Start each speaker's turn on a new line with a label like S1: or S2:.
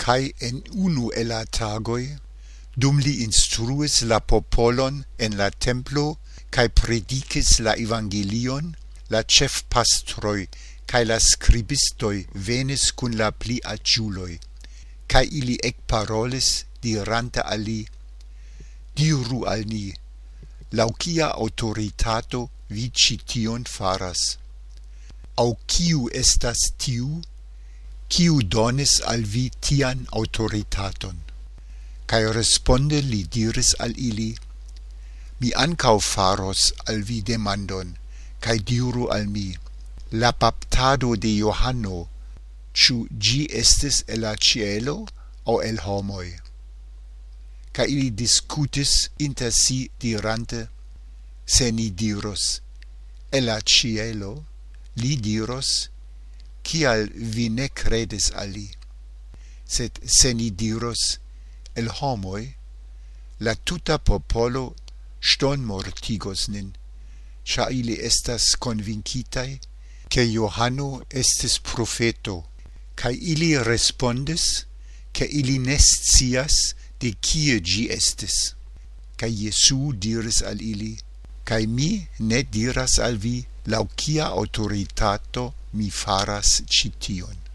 S1: Kai en unu el la tagoi, dum li instruis la popolon en la templo, kai predicis la evangelion, la cefpastroi kai la scribistoi venis cun la pli agiuloi, kai ili ecparolis dirante al li: diru al ni, lau quia autoritato vi cition faras? Au kiu estas tiu, kiu donis al vi tian autoritaton? Kai responde li diris al ili: mi ancau faros al vi demandon, kai diru al mi, la baptado de Johano, ciu gi estis el la cielo au el homoi? Kai ili discutis inter si dirante: se ni diros, el la cielo, li diros: kial vi ne credes al li? Sed se ni diros, el homoi, la tuta popolo ston mortigos nin, cia ili estas convincitai che Johano estis profeto, kai ili respondis che ili ne scias de kie gi estis. Kai Jesu diris al ili: kai mi ne diras al vi lau kia autoritato mi faras cition.